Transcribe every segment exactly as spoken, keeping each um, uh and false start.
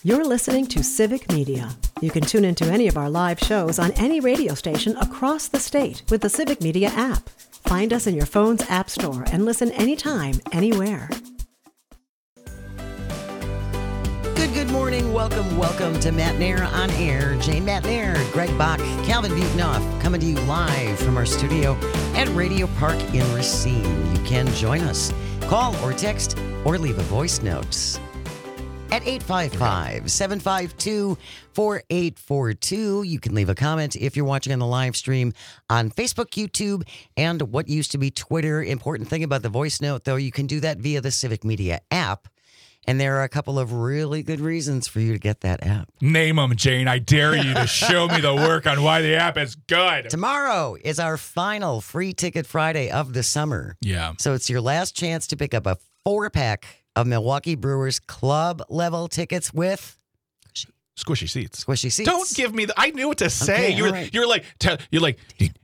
You're listening to Civic Media. You can tune into any of our live shows on any radio station across the state with the Civic Media app. Find us in your phone's app store and listen anytime, anywhere. Good, good morning. Welcome, welcome to Matt Nair on Air. Jane Matt Nair, Greg Bach, Calvin Butenoff, coming to you live from our studio at Radio Park in Racine. You can join us. Call or text or leave a voice note at eight five five, seven five two, four eight four two. You can leave a comment if you're watching on the live stream on Facebook, YouTube, and what used to be Twitter. Important thing about the voice note, though, you can do that via the Civic Media app. And there are a couple of really good reasons for you to get that app. Name them, Jane. I dare you to show me the work on why the app is good. Tomorrow is our final Free Ticket Friday of the summer. Yeah. So it's your last chance to pick up a four-pack of Milwaukee Brewers club level tickets with Squishy seats. Squishy seats. Don't give me the. I knew what to say. Okay, you're, all right. you're like, tell, you're like.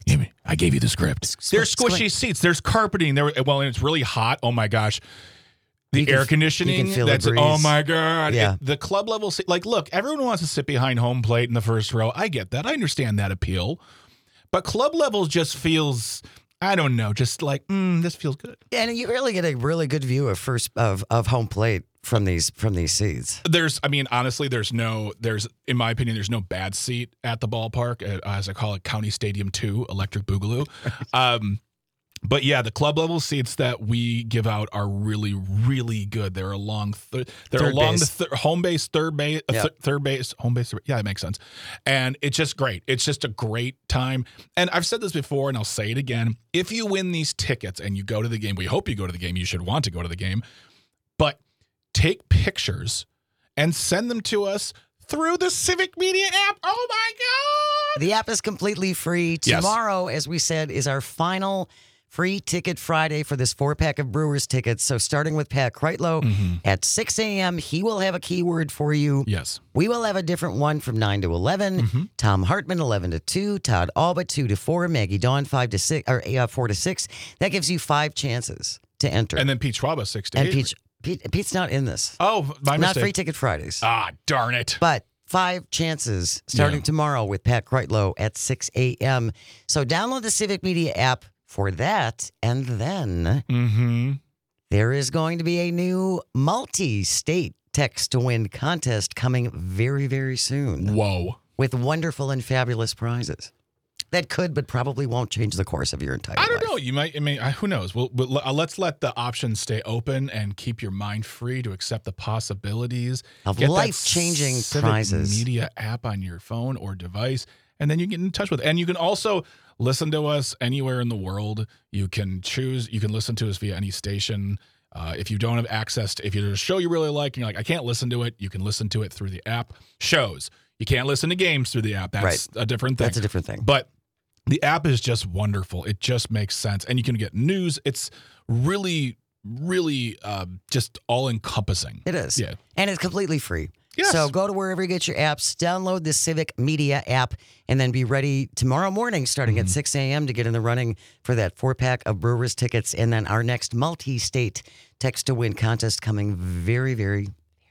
I gave you the script. Squ- There's squishy squ- seats. There's carpeting. There. Well, and it's really hot. Oh my gosh. The You can air f- conditioning. you can feel the that's breeze. oh my god. Yeah. It- the club level seat. Like, look, everyone wants to sit behind home plate in the first row. I get that. I understand that appeal. But club level just feels. I don't know. Just like, mm, this feels good. And you really get a really good view of first of, of home plate from these from these seats. There's, I mean, honestly, there's no, there's, in my opinion, there's no bad seat at the ballpark, uh, as I call it, County Stadium two, Electric Boogaloo. um, but yeah, the club level seats that we give out are really, really good. They're along, th- they're Third along base. the th- home base, third base, uh, Yep. th- third base, home base. Yeah, it makes sense. And it's just great. It's just a great time. And I've said this before, and I'll say it again. If you win these tickets and you go to the game, we hope you go to the game. You should want to go to the game. But take pictures and send them to us through the Civic Media app. Oh, my God. The app is completely free. Yes. Tomorrow, as we said, is our final Free Ticket Friday for this four-pack of Brewers tickets. So starting with Pat Kreitlow Mm-hmm. at six a.m., he will have a keyword for you. Yes. We will have a different one from nine to eleven. Mm-hmm. Tom Hartman, eleven to two. Todd Albert, two to four. Maggie Dawn, five to six, or uh, four to six. That gives you five chances to enter. And then Pete Schwaba, six to And eight. Pete, Pete, Pete's not in this. Oh, my Not mistake. Free Ticket Fridays. Ah, darn it. But five chances starting Yeah. tomorrow with Pat Kreitlow at six a.m. So download the Civic Media app for that. And then Mm-hmm. there is going to be a new multi-state text-to-win contest coming very, very soon Whoa. with wonderful and fabulous prizes that could but probably won't change the course of your entire I don't life. know. You might, I mean, I- who knows? We'll, we'll, uh, let's let the options stay open and keep your mind free to accept the possibilities. Of Get that life-changing Civic prizes. Media app on your phone or device, and then you get in touch with it. And you can also listen to us anywhere in the world. You can choose, you can listen to us via any station. Uh, if you don't have access to, if there's a show you really like, and you're like, I can't listen to it, you can listen to it through the app. Shows. You can't listen to games through the app. That's Right. a different thing. That's a different thing. But the app is just wonderful. It just makes sense. And you can get news. It's really, really um, just all encompassing. It is. Yeah. And it's completely free. Yes. So go to wherever you get your apps, download the Civic Media app, and then be ready tomorrow morning starting Mm-hmm. at six a.m. to get in the running for that four-pack of Brewers tickets. And then our next multi-state text-to-win contest coming very, very,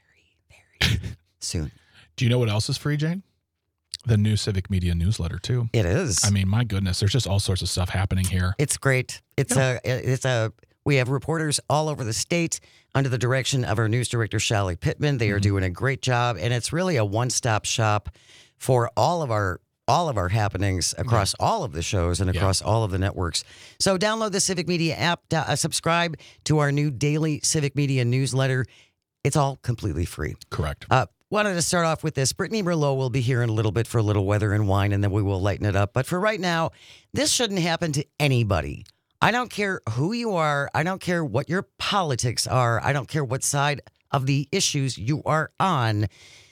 very, very soon. Do you know what else is free, Jane? The new Civic Media newsletter, too. It is. I mean, my goodness, there's just all sorts of stuff happening here. It's great. It's a, it's a, we have reporters all over the state under the direction of our news director, Shelly Pittman. They are Mm-hmm. doing a great job, and it's really a one-stop shop for all of our all of our happenings across all of the shows and across all of the networks. So download the Civic Media app, da- uh, subscribe to our new daily Civic Media newsletter. It's all completely free. Correct. Uh, wanted to start off with this. Brittany Merlot will be here in a little bit for a little weather and wine, and then we will lighten it up. But for right now, this shouldn't happen to anybody. I don't care who you are. I don't care what your politics are. I don't care what side of the issues you are on.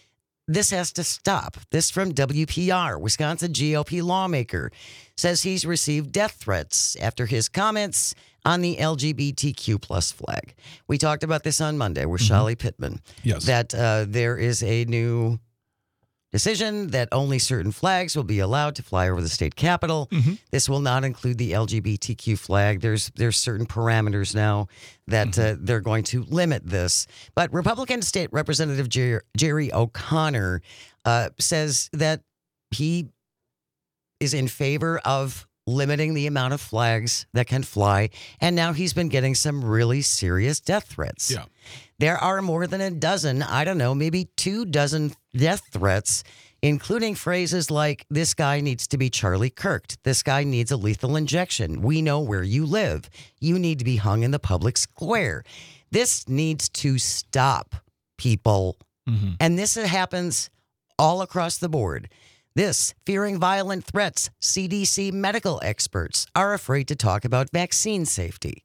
This has to stop. This from W P R. Wisconsin G O P lawmaker says he's received death threats after his comments on the L G B T Q plus flag. We talked about this on Monday with Shelly Pittman. Yes. That uh, there is a new decision that only certain flags will be allowed to fly over the state capitol. Mm-hmm. This will not include the L G B T Q flag. There's there's certain parameters now that Mm-hmm. uh, they're going to limit this. But Republican State Representative Jer- Jerry O'Connor uh, says that he is in favor of limiting the amount of flags that can fly. And now he's been getting some really serious death threats. Yeah. There are more than a dozen, I don't know, maybe two dozen death threats, including phrases like, this guy needs to be Charlie Kirked. This guy needs a lethal injection. We know where you live. You need to be hung in the public square. This needs to stop, people. Mm-hmm. And this happens all across the board. This, fearing violent threats, C D C medical experts are afraid to talk about vaccine safety.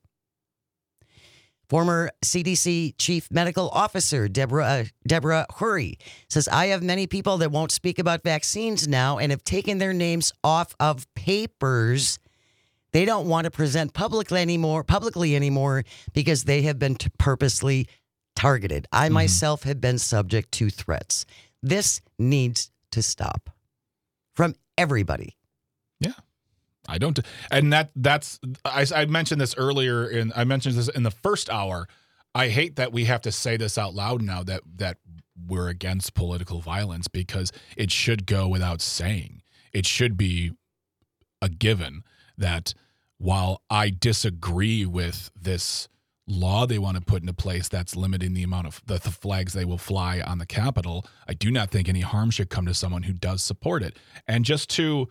Former C D C Chief Medical Officer Deborah uh, Deborah Hurry says, I have many people that won't speak about vaccines now and have taken their names off of papers. They don't want to present publicly anymore, publicly anymore because they have been t- purposely targeted. I Mm-hmm. myself have been subject to threats. This needs to stop from everybody. Yeah. I don't, and that that's I, I mentioned this earlier, in I mentioned this in the first hour. I hate that we have to say this out loud now that that we're against political violence, because it should go without saying. It should be a given that while I disagree with this law they want to put into place that's limiting the amount of the, the flags they will fly on the Capitol, I do not think any harm should come to someone who does support it. And just to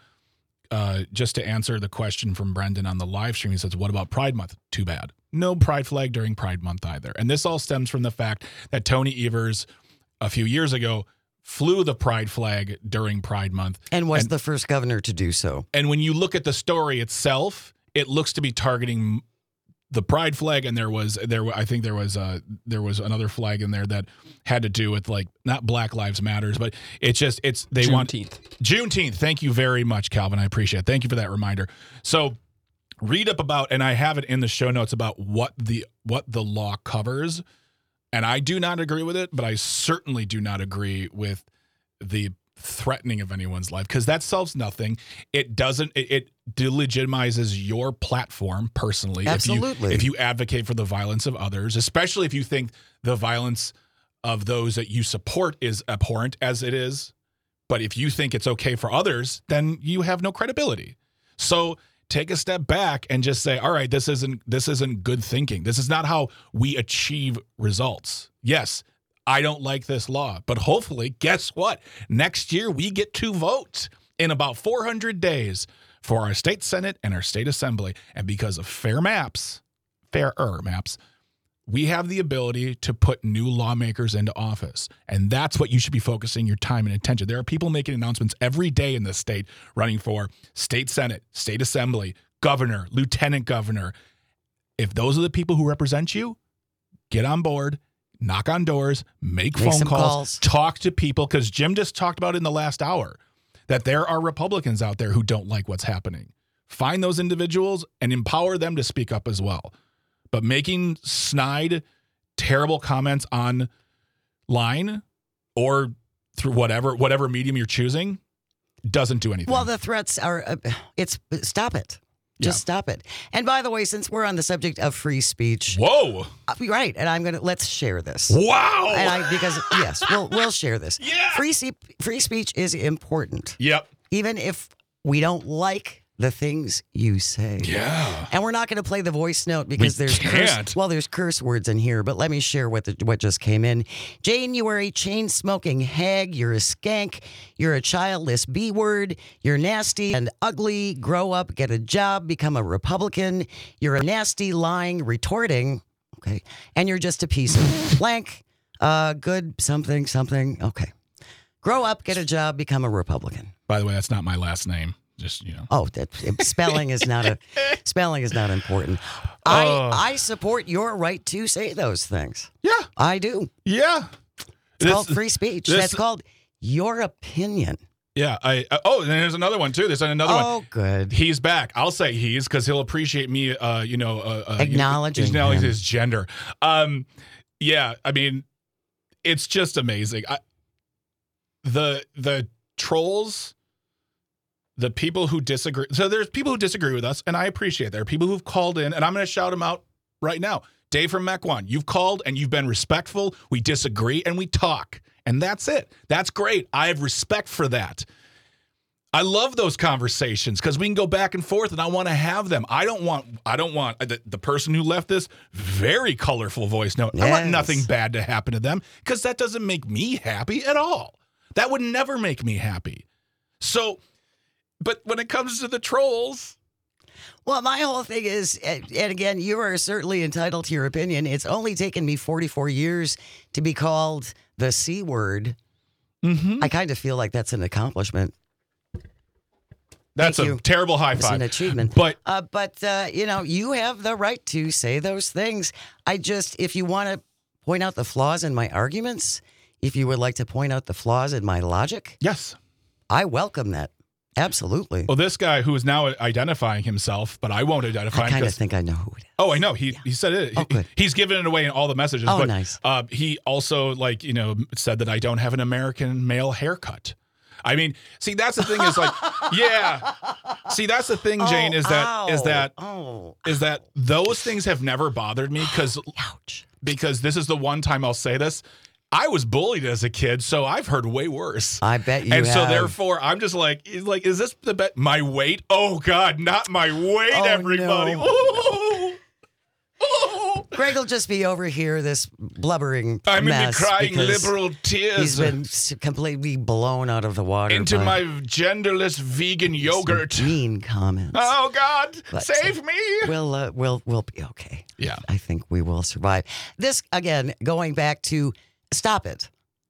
Uh, just to answer the question from Brendan on the live stream, he says, what about Pride Month? Too bad. No pride flag during Pride Month either. And this all stems from the fact that Tony Evers, a few years ago, flew the pride flag during Pride Month. And was and, the first governor to do so. And when you look at the story itself, it looks to be targeting the pride flag, and there was there I think there was uh there was another flag in there that had to do with, like, not Black Lives Matters, but it's just it's they Juneteenth. want Juneteenth. Thank you very much, Calvin. I appreciate it. Thank you for that reminder. So read up about, and I have it in the show notes about what the what the law covers, and I do not agree with it, but I certainly do not agree with the threatening of anyone's life, because that solves nothing. It doesn't. It, it delegitimizes your platform personally. Absolutely. If you, if you advocate for the violence of others, especially if you think the violence of those that you support is abhorrent, as it is. But if you think it's okay for others, then you have no credibility. So take a step back and just say, all right, this isn't this isn't good thinking. This is not how we achieve results. Yes, I don't like this law, but hopefully, guess what? Next year, we get to vote in about four hundred days for our state Senate and our state assembly. And because of fair maps, fairer maps, we have the ability to put new lawmakers into office. And that's what you should be focusing your time and attention. There are people making announcements every day in this state running for state Senate, state assembly, governor, lieutenant governor. If those are the people who represent you, get on board. Knock on doors, make, Make phone some calls, calls. talk to people, because Jim just talked about in the last hour that there are Republicans out there who don't like what's happening. Find those individuals and empower them to speak up as well. But making snide, terrible comments online or through whatever whatever medium you're choosing doesn't do anything. Well, the threats are, uh, it's, stop it. Just Yeah. stop it. And by the way, since we're on the subject of free speech, Whoa. uh, right, and I'm going to, let's share this. Wow. And I, because, yes, we'll, we'll share this. Yeah. Free, se- free speech is important, Yep. even if we don't like the things you say. Yeah. And we're not going to play the voice note because We there's can't. curse, well, there's curse words in here. But let me share what the, what just came in. January, chain smoking hag. You're a skank. You're a childless B word. You're nasty and ugly. Grow up, get a job, become a Republican. You're a nasty, lying, retorting. Okay, and you're just a piece of blank. Uh, good something something. Okay, grow up, get a job, become a Republican. By the way, that's not my last name. Just, you know. Oh, that, spelling is not a spelling is not important. I Oh. I support your right to say those things. Yeah. I do. Yeah. It's This- called free speech. this- That's called your opinion. Yeah. I. Uh, oh, and there's another one too. There's another one. Oh, good. He's back. I'll say he's because he'll appreciate me. Uh, you know, uh, uh, Acknowledging acknowledging him. his gender. Um, yeah. I mean, it's just amazing. I, the the trolls, the people who disagree. So there's people who disagree with us, and I appreciate that. There are people who've called in, and I'm going to shout them out right now. Dave from Mequon, you've called and you've been respectful. We disagree and we talk, and that's it. That's great. I have respect for that. I love those conversations because we can go back and forth, and I want to have them. I don't want. I don't want the, the person who left this very colorful voice note. Yes. I want nothing bad to happen to them because that doesn't make me happy at all. That would never make me happy. So, but when it comes to the trolls. Well, my whole thing is, and again, you are certainly entitled to your opinion. It's only taken me forty-four years to be called the C word. Mm-hmm. I kind of feel like that's an accomplishment. That's Thank a you. terrible high It's five. an achievement. But, uh, but uh, you know, you have the right to say those things. I just, if you want to point out the flaws in my arguments, if you would like to point out the flaws in my logic, yes, I welcome that. Absolutely. Well, this guy who is now identifying himself, but I won't identify I him. kind of think I know who it is. Oh, I know. He yeah. he said it. Oh, good. He, he's given it away in all the messages. Oh, but, nice. Uh, he also, like, you know, said that I don't have an American male haircut. I mean, see, that's the thing is like, yeah. See, that's the thing, Jane, oh, is that ow. is that oh, is that those things have never bothered me because ouch. because this is the one time I'll say this. I was bullied as a kid, so I've heard way worse. I bet you And have. so therefore, I'm just like, is like, is this the bet? My weight? Oh God, not my weight, Oh, everybody. no. Ooh. Ooh. Greg will just be over here, this blubbering I'm mess. in the crying because liberal tears. He's been s- completely blown out of the water into by my genderless vegan yogurt. some mean comments. Oh God, But, save uh, me. We'll, uh, we'll, we'll be okay. Yeah. I think we will survive. This, again, going back to stop it.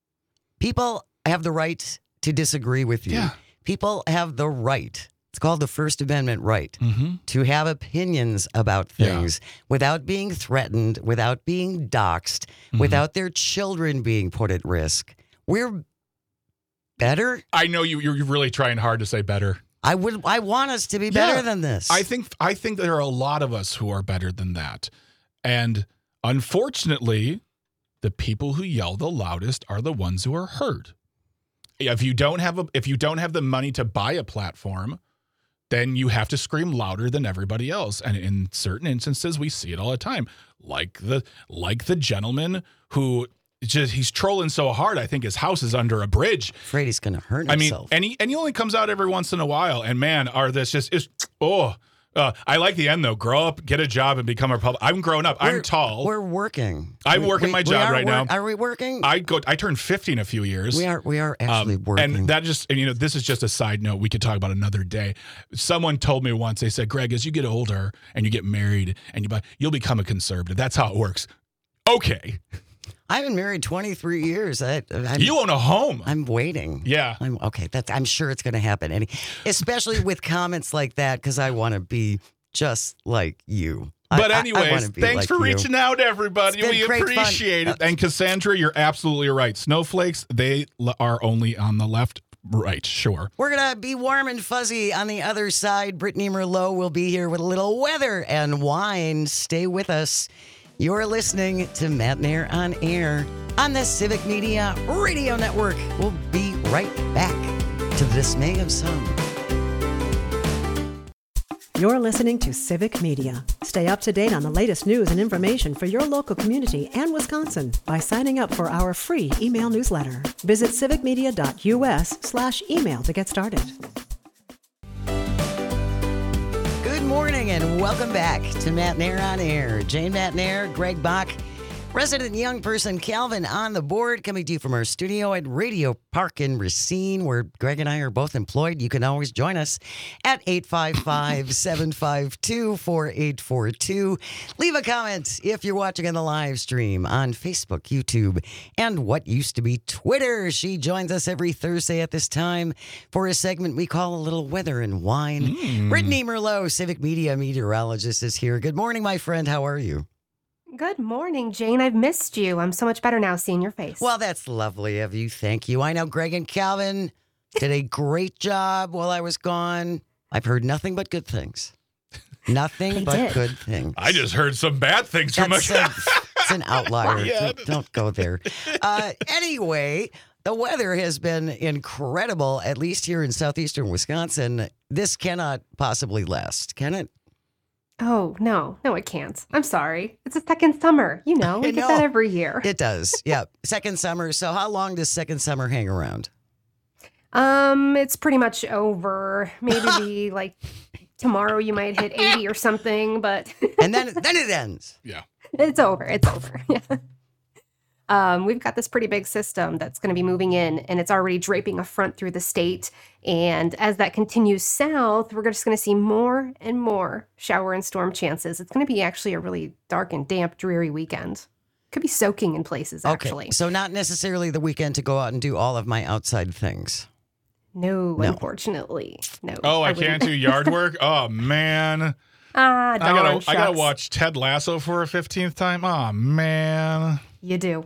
People have the right to disagree with you. Yeah. People have the right. It's called the First Amendment right Mm-hmm. to have opinions about things without being threatened, without being doxxed, Mm-hmm. without their children being put at risk. We're better. I know you. You're really trying hard to say better. I would. I want us to be better Yeah. than this. I think. I think there are a lot of us who are better than that, and unfortunately, the people who yell the loudest are the ones who are heard. If you don't have a, if you don't have the money to buy a platform, then you have to scream louder than everybody else. And in certain instances, we see it all the time, like the like the gentleman who just he's trolling so hard. I think his house is under a bridge. afraid he's going to hurt I mean, himself. and he and he only comes out every once in a while. And man, are this just is oh. Uh, I like the end though. Grow up, get a job, and become a public. I'm grown up. We're- I'm tall. We're working. I'm We- working we- my we job are right work- now. Are we working? I go. I turned fifty in a few years. we are. We are actually Um, working. And that just, and you know, this is just a side note we could talk about another day. Someone told me once, they said, Greg, as you get older and you get married and you buy, you'll become a conservative. That's how it works. Okay. I've been married twenty-three years. I, I'm, You own a home. I'm waiting. Yeah. I'm okay. That's. I'm sure it's going to happen. Any, especially with comments like that, because I want to be just like you. But I- I- I anyways, wanna be thanks like for you. reaching out, everybody. It's been We great fun. appreciate it. Uh, And Cassandra, you're absolutely right. Snowflakes, they l- are only on the left. Right, sure. We're going to be warm and fuzzy on the other side. Brittany Merlot will be here with a little weather and wine. Stay with us. You're listening to Matt Nair on Air on the Civic Media Radio Network. We'll be right back to the dismay of some. You're listening to Civic Media. Stay up to date on the latest news and information for your local community and Wisconsin by signing up for our free email newsletter. Visit civicmedia.us slash email to get started. Good morning and welcome back to Matt Nair on Air. Jane Matt Nair, Greg Bach, resident young person Calvin on the board, coming to you from our studio at Radio Park in Racine, where Greg and I are both employed. You can always join us at eight five five, seven five two, four eight four two. Leave a comment if you're watching on the live stream on Facebook, YouTube, and what used to be Twitter. She joins us every Thursday at this time for a segment we call A Little Weather and Wine. Mm. Brittany Merlot, Civic Media meteorologist, is here. Good morning, my friend. How are you? Good morning, Jane. I've missed you. I'm so much better now seeing your face. Well, that's lovely of you. Thank you. I know Greg and Calvin did a great job while I was gone. I've heard nothing but good things. Nothing They but did. good things. I just heard some bad things from That's a a, it's an outlier. Yeah. Don't, don't go there. Uh, anyway, The weather has been incredible, at least here in southeastern Wisconsin. This cannot possibly last, can it? Oh, no. No, it can't. I'm sorry. It's a second summer. You know, we I get know. that every year. It does. Yeah. Second summer. So how long does second summer hang around? Um, it's pretty much over. Maybe the, like, tomorrow you might hit eighty or something, but And then then it ends. Yeah. it's over. It's over. Yeah. Um, we've got this pretty big system that's going to be moving in, and it's already draping a front through the state. And as that continues south, we're just going to see more and more shower and storm chances. It's going to be actually a really dark and damp, dreary weekend. Could be soaking in places, actually. Okay. So not necessarily the weekend to go out and do all of my outside things. No, No. unfortunately. No. Oh, I, wouldn't. can't do yard work? Oh, man. Ah, I darn gotta, I gotta shucks. watch Ted Lasso for a fifteenth time. Oh, man. You do.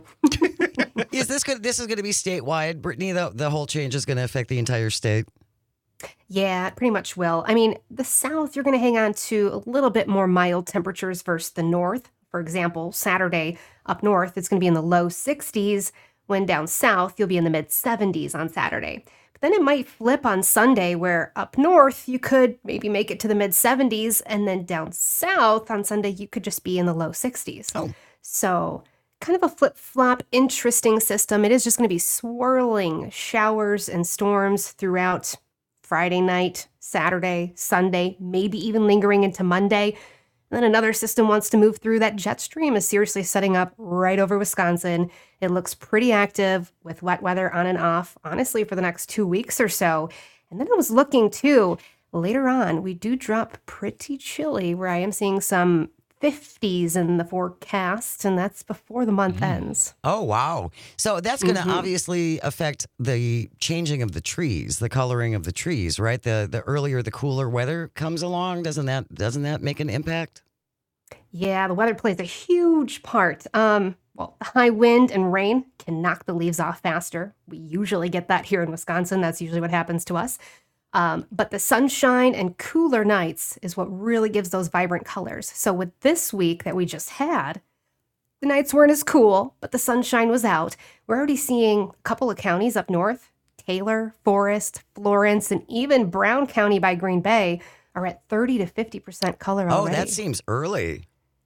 Is this good? This is going to be statewide, Brittany. The the whole change is going to affect the entire state. Yeah, it pretty much will. I mean, the south, you're going to hang on to a little bit more mild temperatures versus the north. For example, Saturday up north, it's going to be in the low sixties, when down south, you'll be in the mid seventies on Saturday. But then it might flip on Sunday, where up north, you could maybe make it to the mid seventies, and then down south on Sunday, you could just be in the low sixties. Oh. So kind of a flip-flop, interesting system. It is just going to be swirling showers and storms throughout Friday night, Saturday, Sunday, maybe even lingering into Monday. And then another system wants to move through. That jet stream is seriously setting up right over Wisconsin. It looks pretty active with wet weather on and off, honestly, for the next two weeks or so. And then I was looking too, later on, we do drop pretty chilly, where I am seeing some fifties in the forecast, and that's before the month ends. Oh, wow. So that's going to Mhm. obviously affect the changing of the trees, the coloring of the trees, right? The the earlier the cooler weather comes along, doesn't that doesn't that make an impact? Yeah, the weather plays a huge part. Um, well, the high wind and rain can knock the leaves off faster. We usually get that here in Wisconsin. That's usually what happens to us. Um, but the sunshine and cooler nights is what really gives those vibrant colors. So with this week that we just had, the nights weren't as cool, but the sunshine was out. We're already seeing a couple of counties up north, Taylor, Forest, Florence, and even Brown County by Green Bay are at thirty to fifty percent color Oh, already. that seems early.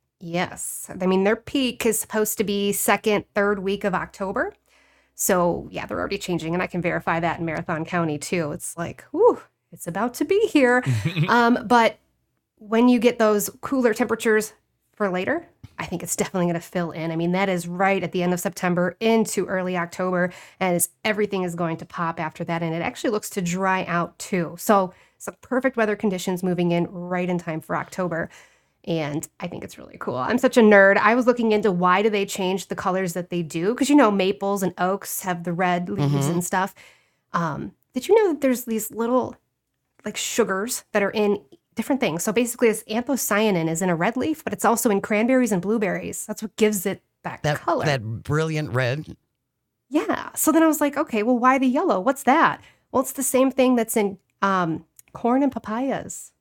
Yes. I mean, their peak is supposed to be second, third week of October. So, yeah, they're already changing, and I can verify that in Marathon County, too. It's like, whew, it's about to be here. um, but when you get those cooler temperatures for later, I think it's definitely going to fill in. I mean, that is right at the end of September into early October, and as everything is going to pop after that, and it actually looks to dry out, too. So, some perfect weather conditions moving in right in time for October. And I think it's really cool. I'm such a nerd. I was looking into why do they change the colors that they do? Because, you know, maples and oaks have the red leaves Mhm. and stuff. Um, did you know that there's these little, like, sugars that are in different things? So basically, this anthocyanin is in a red leaf, but it's also in cranberries and blueberries. That's what gives it that, That color. that brilliant red. Yeah. So then I was like, okay, well, why the yellow? What's that? Well, it's the same thing that's in um, corn and papayas.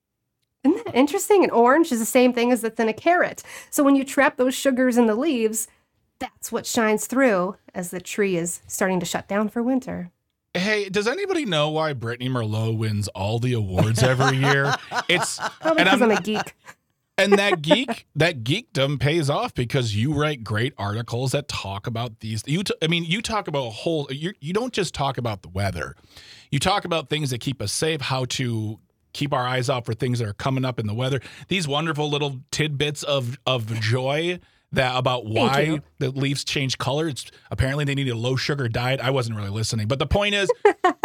Isn't that interesting? And orange is the same thing as that's in a carrot. So when you trap those sugars in the leaves, that's what shines through as the tree is starting to shut down for winter. Hey, does anybody know why Brittany Merlot wins all the awards every year? It's Probably and because I'm, I'm a geek. and that geek that geekdom pays off because you write great articles that talk about these. You, t- I mean, you talk about a whole. You you don't just talk about the weather. You talk about things that keep us safe. How to keep our eyes out for things that are coming up in the weather. These wonderful little tidbits of of joy that about why you. the leaves change color. It's apparently they need a low sugar diet. I wasn't really listening, but the point is,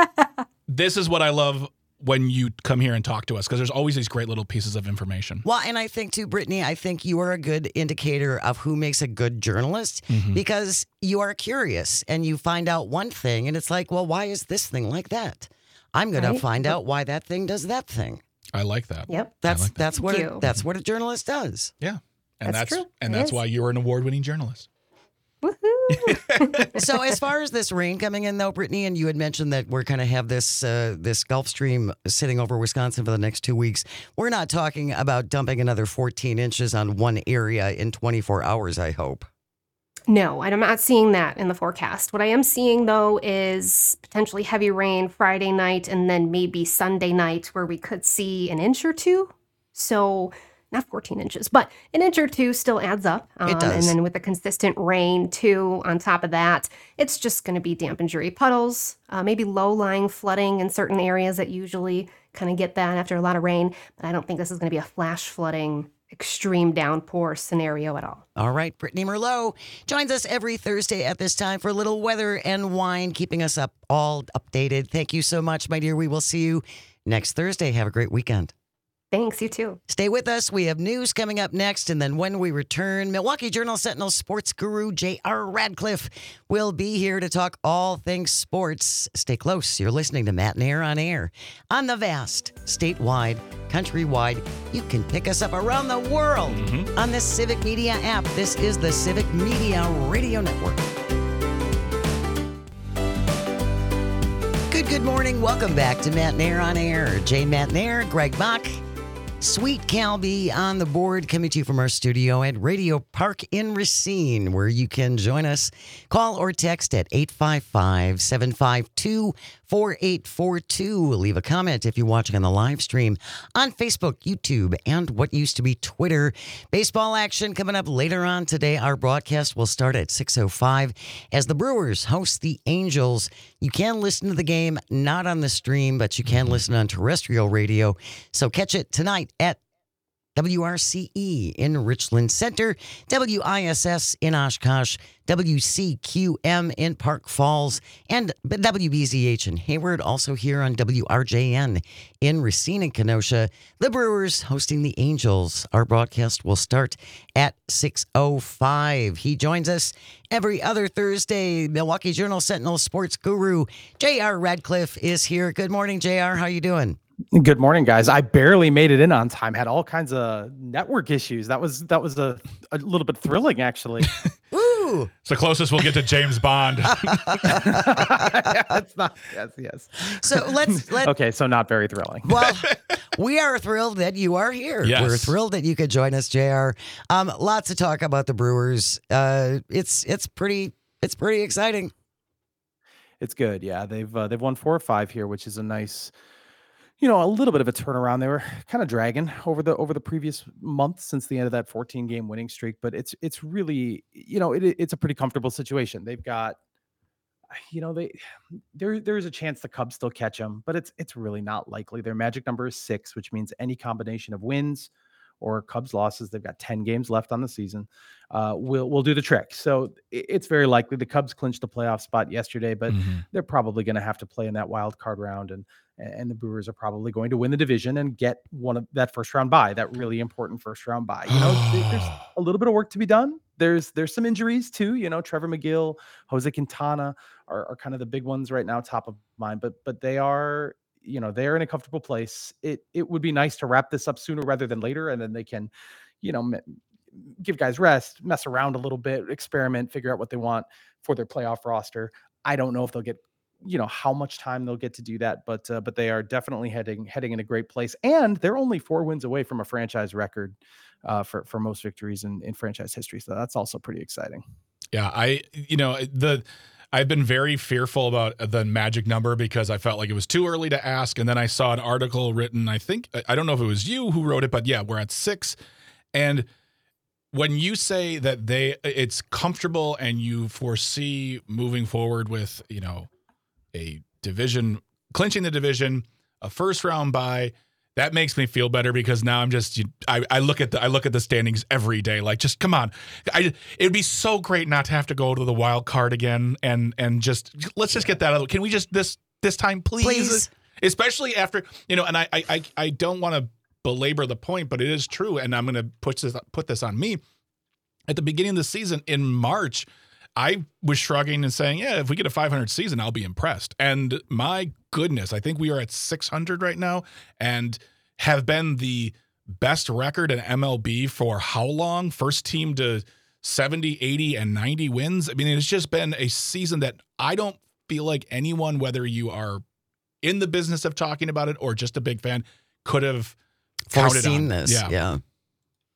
this is what I love when you come here and talk to us because there's always these great little pieces of information. Well, and I think too, Brittany, I think you are a good indicator of who makes a good journalist Mhm. because you are curious and you find out one thing and it's like, well, why is this thing like that? I'm going Right. to find out why that thing does that thing. I like that. Yep. That's like that. that's what Thank a, you. that's what a journalist does. Yeah. And That's that's, true. and It that's is. why you're an award-winning journalist. Woohoo! So as far as this rain coming in though, Brittany, and you had mentioned that we're going to have this uh, this Gulf Stream sitting over Wisconsin for the next two weeks. We're not talking about dumping another fourteen inches on one area in twenty-four hours, I hope. No, and I'm not seeing that in the forecast. What I am seeing, though, is potentially heavy rain Friday night and then maybe Sunday night where we could see an inch or two. So not fourteen inches, but an inch or two still adds up. Um, It does. And then with the consistent rain, too, on top of that, it's just going to be damp and dreary puddles, uh, maybe low-lying flooding in certain areas that usually kind of get that after a lot of rain. But I don't think this is going to be a flash flooding extreme downpour scenario at all. All right, Brittany Merlot joins us every Thursday at this time for a little weather and wine, keeping us up all updated. Thank you so much, my dear. We will see you next Thursday. Have a great weekend. Thanks, you too. Stay with us. We have news coming up next. And then when we return, Milwaukee Journal-Sentinel sports guru J R Radcliffe will be here to talk all things sports. Stay close. You're listening to Matt and Air on Air. On the vast, statewide, countrywide, you can pick us up around the world mm-hmm. on the Civic Media app. This is the Civic Media Radio Network. Good, good morning. Welcome back to Matt and Air on Air. Jane Matt and Air, Greg Bach. Sweet Calby on the board, coming to you from our studio at Radio Park in Racine, where you can join us. Call or text at eight five five, seven five two, four eight four two. Leave a comment if you're watching on the live stream on Facebook, YouTube, and what used to be Twitter. Baseball action coming up later on today. Our broadcast will start at six oh five as the Brewers host the Angels. You can listen to the game, not on the stream, but you can listen on terrestrial radio. So catch it tonight at W R C E in Richland Center, W I S S in Oshkosh, W C Q M in Park Falls, and W B Z H in Hayward, also here on W R J N in Racine and Kenosha. The Brewers hosting the Angels. Our broadcast will start at six oh five. He joins us every other Thursday. Milwaukee Journal-Sentinel sports guru J R Radcliffe is here. Good morning, J R. How you doing? Good morning, guys. I barely made it in on time. Had all kinds of network issues. That was that was a, a little bit thrilling, actually. Woo! It's the closest we'll get to James Bond. That's not. Yes, yes. So let's let. Okay, so not very thrilling. Well, we are thrilled that you are here. Yes. We're thrilled that you could join us, J R. Um, lots to talk about the Brewers. Uh, it's it's pretty it's pretty exciting. It's good. Yeah, they've uh, they've won four or five here, which is a nice. You know, a little bit of a turnaround. They were kind of dragging over the over the previous month since the end of that fourteen game winning streak. But it's it's really, you know, it, it's a pretty comfortable situation. They've got, you know, they there there's a chance the Cubs still catch them, but it's it's really not likely. Their magic number is six, which means any combination of wins or Cubs losses, they've got ten games left on the season, uh, will will do the trick. So it's very likely the Cubs clinched the playoff spot yesterday, but mm-hmm. they're probably going to have to play in that wild card round, and and the Brewers are probably going to win the division and get one of that first round bye, that really important first round bye. You know, there's a little bit of work to be done. There's there's some injuries too. You know, Trevor McGill, Jose Quintana are, are kind of the big ones right now, top of mind. But but they are. You know, they're in a comfortable place. It it would be nice to wrap this up sooner rather than later, and then they can, you know, m- give guys rest, mess around a little bit, experiment, figure out what they want for their playoff roster. I don't know if they'll get, you know, how much time they'll get to do that, but uh, but they are definitely heading heading in a great place, and they're only four wins away from a franchise record uh, for for most victories in, in franchise history. So that's also pretty exciting. Yeah, I you know the. I've been very fearful about the magic number because I felt like it was too early to ask. And then I saw an article written, I think, I don't know if it was you who wrote it, but yeah, we're at six. And when you say that they, it's comfortable and you foresee moving forward with, you know, a division, clinching the division, a first round bye, that makes me feel better because now I'm just I, I look at the I look at the standings every day like just come on. I it'd be so great not to have to go to the wild card again and and just let's just get that out. Can we just this this time please? Please. Especially after, you know, and I I I don't want to belabor the point, but it is true, and I'm going to put this put this on me. At the beginning of the season in March, I was shrugging and saying, yeah, if we get a five hundred season, I'll be impressed. And my goodness, I think we are at six hundred right now and have been the best record in M L B for how long? First team to seventy, eighty, and ninety wins. I mean, it's just been a season that I don't feel like anyone, whether you are in the business of talking about it or just a big fan, could have foreseen on. this. Yeah. yeah.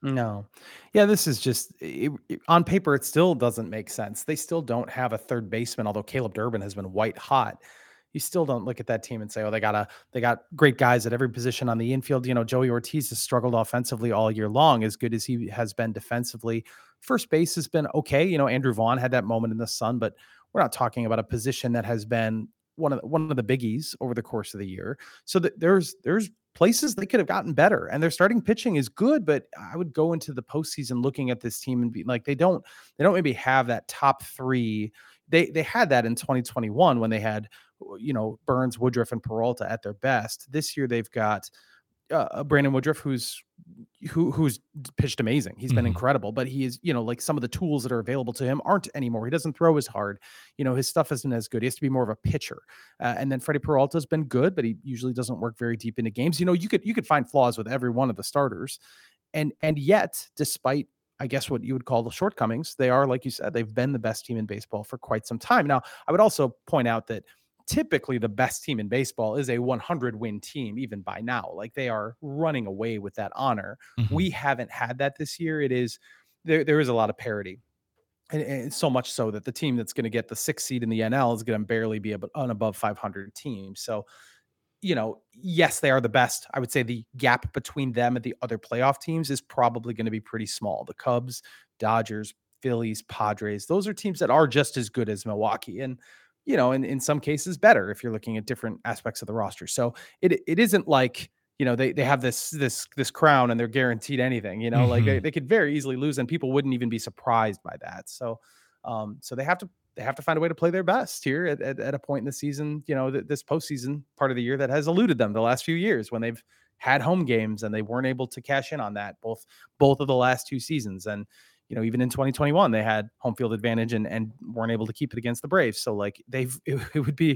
No. Yeah, this is just it, it- on paper, it still doesn't make sense. They still don't have a third baseman, although Caleb Durbin has been white hot. You still don't look at that team and say, "Oh, they got a they got great guys at every position on the infield." You know, Joey Ortiz has struggled offensively all year long, as good as he has been defensively. First base has been okay. You know, Andrew Vaughn had that moment in the sun, but we're not talking about a position that has been one of the, one of the biggies over the course of the year. So that there's there's places they could have gotten better, and their starting pitching is good. But I would go into the postseason looking at this team and be like, they don't they don't maybe have that top three. They they had that in twenty twenty-one when they had you know Burns, Woodruff, and Peralta at their best. This year they've got uh, Brandon Woodruff, who's who who's pitched amazing. He's been Mhm. incredible, but he is, you know, like some of the tools that are available to him aren't anymore. He doesn't throw as hard. You know, his stuff isn't as good. He has to be more of a pitcher. Uh, and then Freddie Peralta's been good, but he usually doesn't work very deep into games. You know, you could you could find flaws with every one of the starters, and and yet, despite I guess what you would call the shortcomings, they are, like you said, they've been the best team in baseball for quite some time. Now, I would also point out that typically the best team in baseball is a one hundred win team, even by now. Like they are running away with that honor. Mhm. We haven't had that this year. It is there, there is a lot of parity. And, and so much so that the team that's going to get the sixth seed in the N L is going to barely be ab- an above five hundred team. So, you know, yes, they are the best. I would say the gap between them and the other playoff teams is probably going to be pretty small. The Cubs, Dodgers, Phillies, Padres, those are teams that are just as good as Milwaukee. And, you know, in, in some cases better if you're looking at different aspects of the roster. So it it isn't like, you know, they they have this this this crown and they're guaranteed anything, you know, like they, Mhm. they could very easily lose and people wouldn't even be surprised by that. So um, so they have to they have to find a way to play their best here at, at, at a point in the season, you know, th- this postseason part of the year that has eluded them the last few years when they've had home games and they weren't able to cash in on that both both of the last two seasons. And you know, even in twenty twenty-one, they had home field advantage and, and weren't able to keep it against the Braves. So like they've, it, it would be,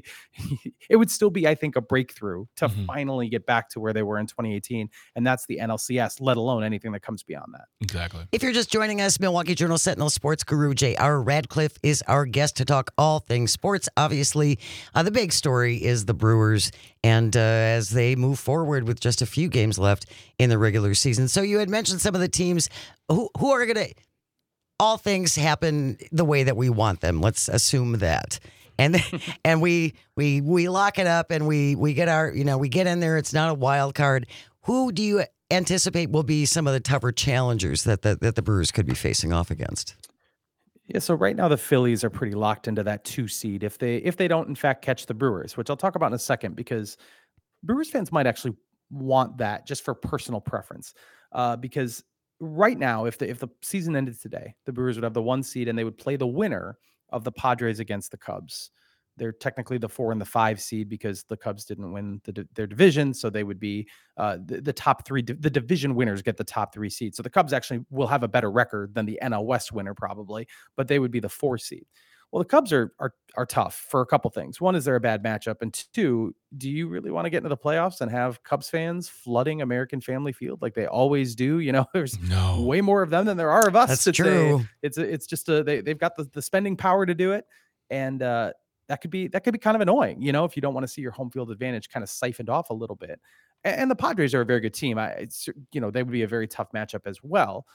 it would still be, I think, a breakthrough to Mhm. finally get back to where they were in twenty eighteen. And that's the N L C S, let alone anything that comes beyond that. Exactly. If you're just joining us, Milwaukee Journal Sentinel sports guru J R. Radcliffe is our guest to talk all things sports. Obviously, uh, the big story is the Brewers, and uh, as they move forward with just a few games left in the regular season. So you had mentioned some of the teams who who are going to. All things happen the way that we want them. Let's assume that. And and we we we lock it up and we we get our, you know, we get in there. It's not a wild card. Who do you anticipate will be some of the tougher challengers that the, that the Brewers could be facing off against? Yeah, so right now the Phillies are pretty locked into that two seed if they if they don't in fact catch the Brewers, which I'll talk about in a second because Brewers fans might actually want that just for personal preference. Uh, because right now, if the if the season ended today, the Brewers would have the one seed and they would play the winner of the Padres against the Cubs. They're technically the four and the five seed because the Cubs didn't win the, di- their division, so they would be uh, the, the top three. di- The division winners get the top three seeds. So the Cubs actually will have a better record than the N L West winner probably, but they would be the four seed. Well, the Cubs are are are tough for a couple things. One is they're a bad matchup, and two, do you really want to get into the playoffs and have Cubs fans flooding American Family Field like they always do? You know, there's No. way more of them than there are of us. That's It's a- true. it's a, it's just a, they they've got the, the spending power to do it, and uh, that could be that could be kind of annoying. You know, if you don't want to see your home field advantage kind of siphoned off a little bit. And, and the Padres are a very good team. I, it's, you know, they would be a very tough matchup as well.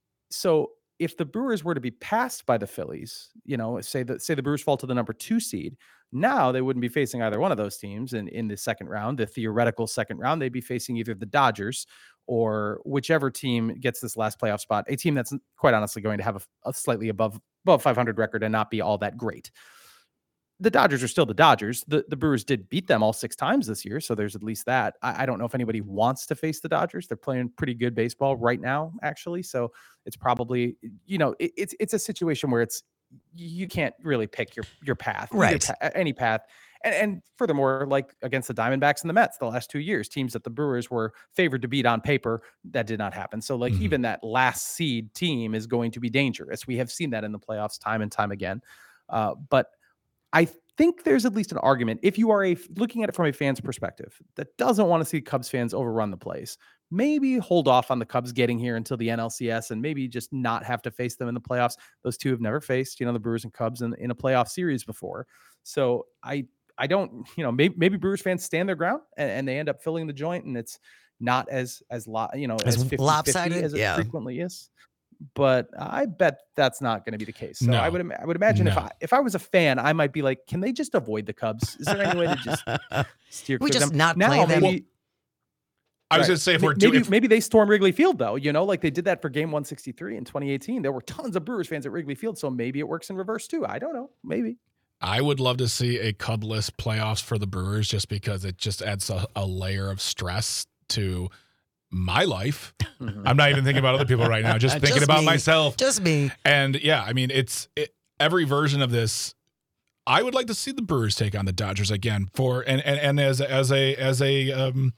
So if the Brewers were to be passed by the Phillies, you know, say that say the Brewers fall to the number two seed, now they wouldn't be facing either one of those teams in, in the second round, the theoretical second round. They'd be facing either the Dodgers or whichever team gets this last playoff spot, a team that's quite honestly going to have a, a slightly above above five hundred record and not be all that great. The Dodgers are still the Dodgers. The the Brewers did beat them all six times this year, so there's at least that. I, I don't know if anybody wants to face the Dodgers. They're playing pretty good baseball right now, actually. So it's probably, you know, it, it's it's a situation where it's you can't really pick your your path, either Right. pa- any path. And, and furthermore, like against the Diamondbacks and the Mets the last two years, teams that the Brewers were favored to beat on paper, that did not happen. So like Mhm. even that last seed team is going to be dangerous. We have seen that in the playoffs time and time again. Uh, but I think there's at least an argument if you are a looking at it from a fan's perspective that doesn't want to see Cubs fans overrun the place. Maybe hold off on the Cubs getting here until the N L C S and maybe just not have to face them in the playoffs. Those two have never faced, you know, the Brewers and Cubs in, in a playoff series before. So I I don't, you know, maybe maybe Brewers fans stand their ground and, and they end up filling the joint and it's, not as as lo, you know As as fifty-fifty lopsided? as it Yeah. frequently is. But I bet that's not going to be the case. So No. I would ima- I would imagine if No. I if I was a fan, I might be like, can they just avoid the Cubs? Is there any way to just steer We clear of just them? not now? play them? Maybe, I was right. going to say if May- we're maybe doing, if, maybe they storm Wrigley Field though. You know, like they did that for Game one sixty-three in twenty eighteen. There were tons of Brewers fans at Wrigley Field, so maybe it works in reverse too. I don't know. Maybe. I would love to see a Cubless playoffs for the Brewers just because it just adds a, a layer of stress to my life. Mhm. I'm not even thinking about other people right now, just thinking Just about me. myself. Just me. And yeah, I mean, it's it, every version of this. I would like to see the Brewers take on the Dodgers again for and and, and as as a as a um,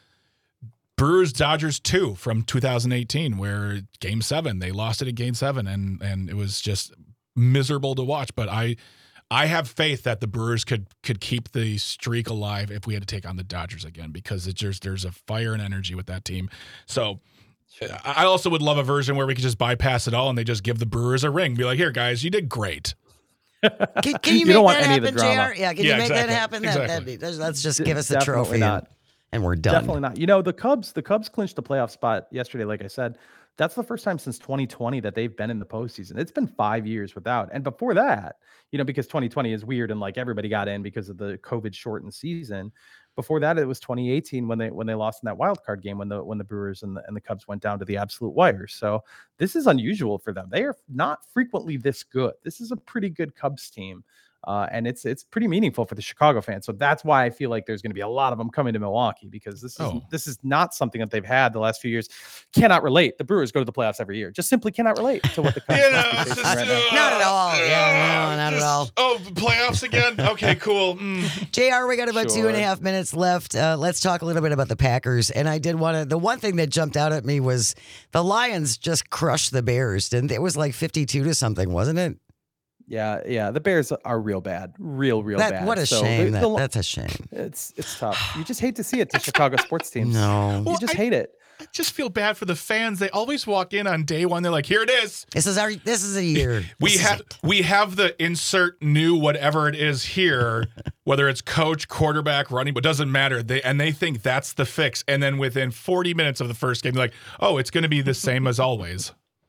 Brewers Dodgers two from two thousand eighteen, where Game Seven they lost it at Game Seven, and and it was just miserable to watch. But I I have faith that the Brewers could could keep the streak alive if we had to take on the Dodgers again, because it's just there's a fire and energy with that team. So. I also would love a version where we could just bypass it all and they just give the Brewers a ring. Be like, here, guys, you did great. Can, can you, You make don't want that any of the happen, drama. J R? Yeah, can Yeah, you make exactly. that happen? That, Exactly. that'd be, that's- let's just D- give us a definitely trophy not. and, and we're done. Definitely not. You know, the Cubs, the Cubs clinched the playoff spot yesterday, like I said. That's the first time since twenty twenty that they've been in the postseason. It's been five years without. And before that, you know, because twenty twenty is weird and like everybody got in because of the COVID shortened season. Before that, it was twenty eighteen when they when they lost in that wild card game when the when the Brewers and the, and the Cubs went down to the absolute wire. So this is unusual for them. They are not frequently this good. This is a pretty good Cubs team. Uh, and it's it's pretty meaningful for the Chicago fans. So that's why I feel like there's going to be a lot of them coming to Milwaukee, because this is Oh. this is not something that they've had the last few years. Cannot relate. The Brewers go to the playoffs every year. Just simply cannot relate to what the Cubs You know, must be it's facing just, right now. Not at all. Yeah, no, not at just- all. Oh, playoffs again? Okay, cool. Mm. J R, we got about two and a Sure. half minutes left. Uh, let's talk a little bit about the Packers. And I did want to, the one thing that jumped out at me was the Lions just crushed the Bears. Didn't they? It was like fifty-two to something, wasn't it? Yeah, yeah. The Bears are real bad, real, real That, bad. what a So shame. the- that, the- that's a shame. it's it's tough. You just hate to see it to Chicago sports teams. No. you Well, just I- hate it. I just feel bad for the fans. They always walk in on day one. They're like, here it is. This is our, this is a year. We This is have it. we have the insert new whatever it is here, whether it's coach, quarterback, running, but doesn't matter. They and they think that's the fix. And then within forty minutes of the first game, they're like, oh, it's going to be the same as always.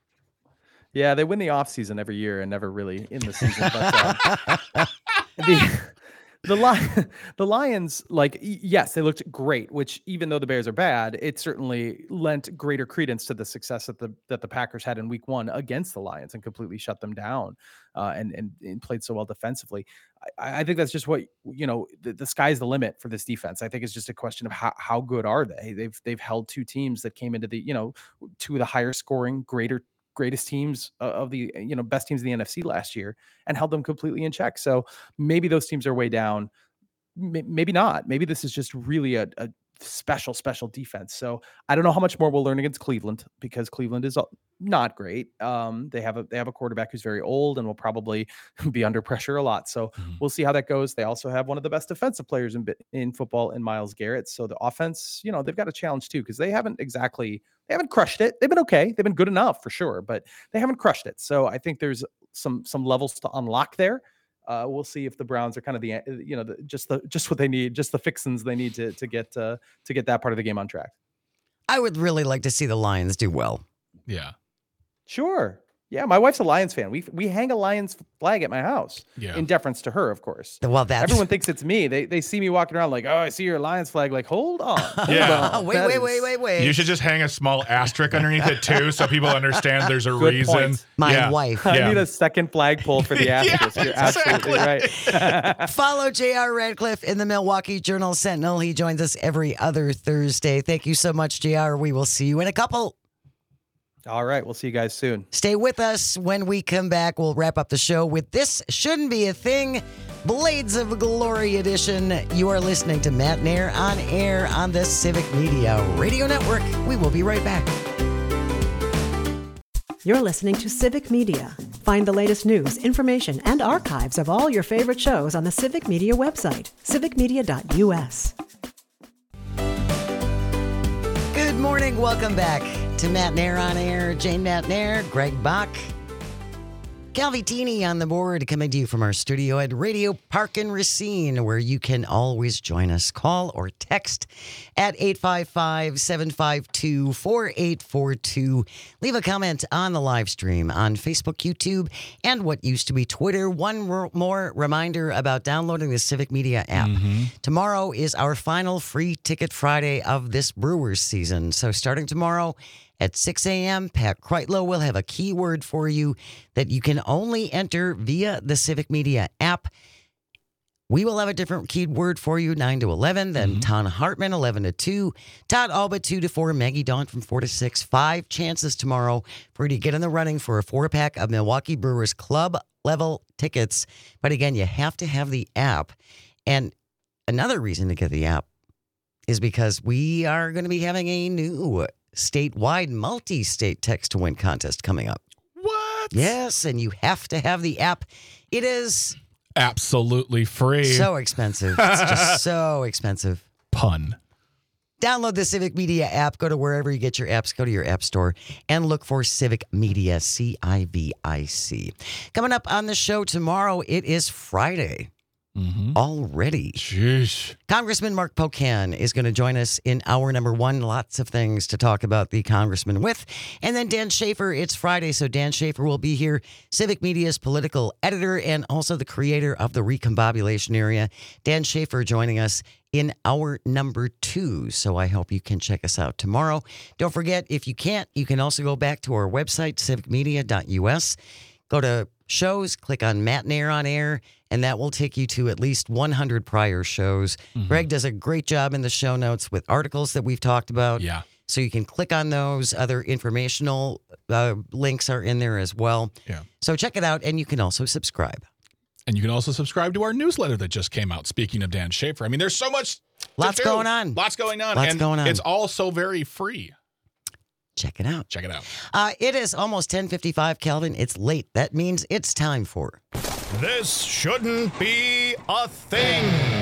Yeah, they win the offseason every year and never really in the season. But uh, the the, Li- the Lions, like, y- yes, they looked great, which even though the Bears are bad, it certainly lent greater credence to the success that the that the Packers had in week one against the Lions and completely shut them down uh, and, and and played so well defensively. I, I think that's just what, you know, the, the sky's the limit for this defense. I think it's just a question of how, how good are they? They've they've held two teams that came into the, you know, two of the higher scoring, greater greatest teams uh, of the, you know, best teams in the N F C last year and held them completely in check. So maybe those teams are way down. M- maybe not. Maybe this is just really a, a special, special defense. So I don't know how much more we'll learn against Cleveland, because Cleveland is uh, not great. Um, they have a they have a quarterback who's very old and will probably be under pressure a lot. So Mhm. we'll see how that goes. They also have one of the best defensive players in bi- in football in Myles Garrett. So the offense, you know, they've got a challenge too, because they haven't exactly they haven't crushed it. They've been okay. They've been good enough for sure, but they haven't crushed it. So I think there's some some levels to unlock there. Uh, we'll see if the Browns are kind of the, uh, you know, the, just the just what they need, just the fixins they need to to get uh, to get that part of the game on track. I would really like to see the Lions do well. Yeah. Sure. Yeah, my wife's a Lions fan. We we hang a Lions flag at my house Yeah. in deference to her, of course. Well, that's Everyone thinks it's me. They they see me walking around like, oh, I see your Lions flag. Like, hold on. Hold Yeah. on. wait, That wait, wait, is- wait, wait. You should just hang a small asterisk underneath it too, so people understand there's a Good reason. point. My Yeah. wife. I Yeah. need a second flagpole for the Yeah, asterisk. You're absolutely right. Follow J R Radcliffe in the Milwaukee Journal Sentinel. He joins us every other Thursday. Thank you so much, J R. We will see you in a couple. All right, we'll see you guys soon. Stay with us. When we come back, we'll wrap up the show with This Shouldn't Be a Thing, Blades of Glory edition. You are listening to Matt Nair on air on the Civic Media Radio Network. We will be right back. You're listening to Civic Media. Find the latest news, information, and archives of all your favorite shows on the Civic Media website, civic media dot u s. Good morning. Welcome back to Matt Nair on air. Jane Matt Nair, Greg Bach. Calvitini on the board, coming to you from our studio at Radio Park in Racine, where you can always join us. Call or text at eight five five, seven five two, four eight four two. Leave a comment on the live stream on Facebook, YouTube, and what used to be Twitter. One more reminder about downloading the Civic Media app. Mm-hmm. Tomorrow is our final free ticket Friday of this Brewers season. So starting tomorrow, at six a.m., Pat Kreitlow will have a keyword for you that you can only enter via the Civic Media app. We will have a different keyword for you, nine to eleven. Then mm-hmm. Ton Hartman, eleven to two. Todd Alba, two to four. Maggie Dawn from four to six. Five chances tomorrow for you to get in the running for a four-pack of Milwaukee Brewers club-level tickets. But again, you have to have the app. And another reason to get the app is because we are going to be having a new statewide multi-state text to win contest coming up. What? Yes, and you have to have the app. It is absolutely free. So expensive. It's just so expensive. Pun. Download the Civic Media app. Go to wherever you get your apps. Go to your app store and look for Civic Media, C I V I C. Coming up on the show tomorrow, it is Friday. Mm-hmm. Already. Jeez. Congressman Mark Pocan is going to join us in hour number one. Lots of things to talk about the congressman with. And then Dan Schaefer, it's Friday, so Dan Schaefer will be here, Civic Media's political editor and also the creator of the Recombobulation Area. Dan Schaefer joining us in hour number two. So I hope you can check us out tomorrow. Don't forget, if you can't, you can also go back to our website, civic media dot U S. Go to shows, click on Matt Nair on Air, and that will take you to at least one hundred prior shows. Mm-hmm. Greg does a great job in the show notes with articles that we've talked about. Yeah. So you can click on those. Other informational uh, links are in there as well. Yeah. So check it out, and you can also subscribe. And you can also subscribe to our newsletter that just came out, speaking of Dan Schaefer. I mean, there's so much Lots to do. going on. Lots going on. Lots and going on. It's all so very free. Check it out. Check it out. Uh, it is almost ten fifty-five, Calvin. It's late. That means it's time for... This shouldn't be a thing.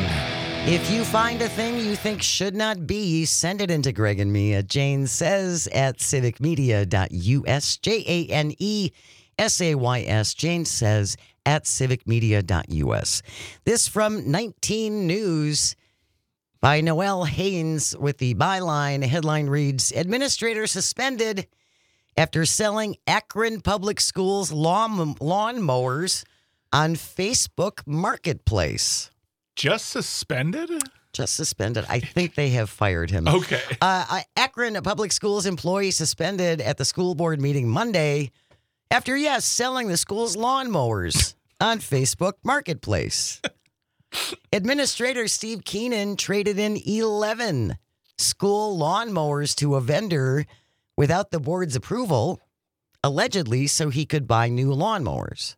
If you find a thing you think should not be, send it into Greg and me at Jane Says at civic media dot U S. J A N E S A Y S. Jane Says at civic media dot U S. This from nineteen News by Noel Haynes with the byline. Headline reads, Administrator suspended after selling Akron Public Schools lawn lawnmowers on Facebook Marketplace. Just suspended? Just suspended. I think they have fired him. Okay. Uh, Akron Public Schools employee suspended at the school board meeting Monday after, yes, selling the school's lawnmowers on Facebook Marketplace. Administrator Steve Keenan traded in eleven school lawnmowers to a vendor without the board's approval, allegedly so he could buy new lawnmowers.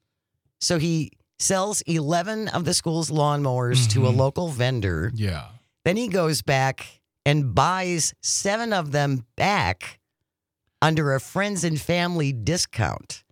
So he sells eleven of the school's lawnmowers mm-hmm. to a local vendor. Yeah. Then he goes back and buys seven of them back under a friends and family discount.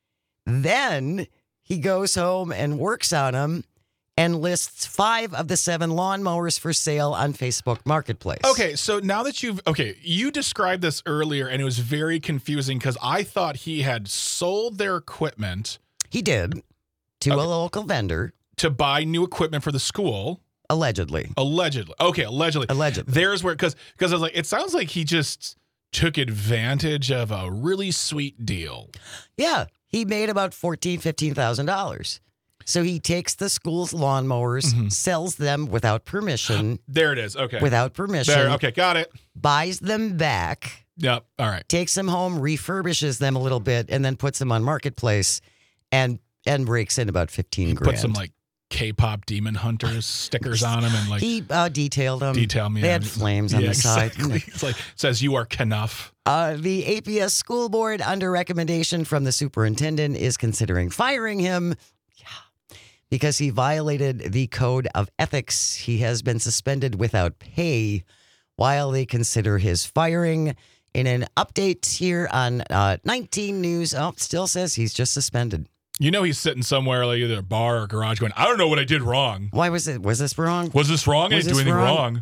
Then he goes home and works on them and lists five of the seven lawnmowers for sale on Facebook Marketplace. Okay, so now that you've... Okay, you described this earlier, and it was very confusing because I thought he had sold their equipment... He did, to okay. a local vendor. To buy new equipment for the school. Allegedly. Allegedly. Okay, allegedly. Allegedly. There's where... Because because I was like, it sounds like he just took advantage of a really sweet deal. Yeah, he made about fourteen thousand dollars, fifteen thousand dollars. So he takes the school's lawnmowers, mm-hmm. sells them without permission. There it is. Okay. Without permission. There. Okay, got it. Buys them back. Yep. All right. Takes them home, refurbishes them a little bit, and then puts them on Marketplace and and rakes in about fifteen grand. Put some like K-pop Demon Hunters stickers on them and like he uh, detailed them. Detail me. They had flames on yeah, the side. Exactly. It's like it says you are Knuff. Uh, the A P S school board, under recommendation from the superintendent, is considering firing him. Yeah, because he violated the code of ethics. He has been suspended without pay while they consider his firing. In an update here on uh, nineteen News, oh, it still says he's just suspended. You know he's sitting somewhere like either a bar or garage going, I don't know what I did wrong. Why was it? Was this wrong? Was this wrong? Was I didn't do anything wrong? wrong.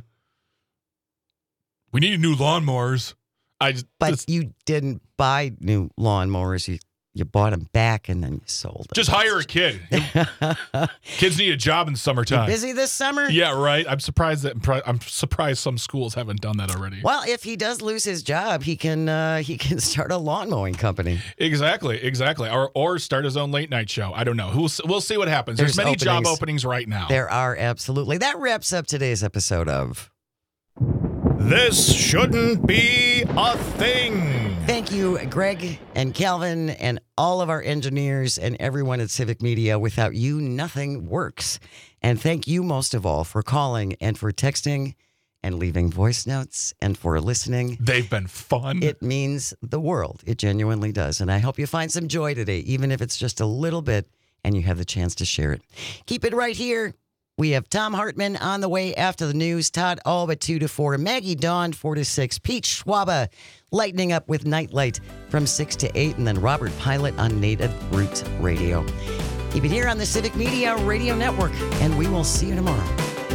We need new lawnmowers. I just, but just, you didn't buy new lawnmowers. You you bought them back and then you sold them. Just hire a kid. Kids need a job in the summertime. Busy this summer? Yeah, right. I'm surprised that I'm surprised some schools haven't done that already. Well, if he does lose his job, he can uh, he can start a lawn mowing company. Exactly, exactly. Or or start his own late night show. I don't know. We'll, we'll see what happens. There's, There's many openings. job openings right now. There are, absolutely. That wraps up today's episode of This Shouldn't Be a Thing. Thank you, Greg and Calvin and all of our engineers and everyone at Civic Media. Without you, nothing works. And thank you most of all for calling and for texting and leaving voice notes and for listening. They've been fun. It means the world. It genuinely does. And I hope you find some joy today, even if it's just a little bit, and you have the chance to share it. Keep it right here. We have Tom Hartman on the way after the news, Todd Alba two to four, Maggie Dawn four to six, Pete Schwaba lightening up with Nightlight from six to eight, and then Robert Pilot on Native Roots Radio. Keep it here on the Civic Media Radio Network, and we will see you tomorrow.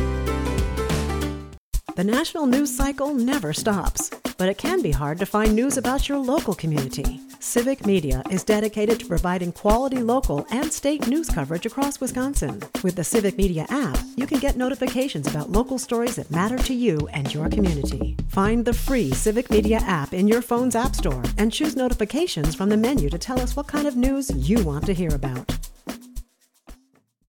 The national news cycle never stops, but it can be hard to find news about your local community. Civic Media is dedicated to providing quality local and state news coverage across Wisconsin. With the Civic Media app, you can get notifications about local stories that matter to you and your community. Find the free Civic Media app in your phone's app store and choose notifications from the menu to tell us what kind of news you want to hear about.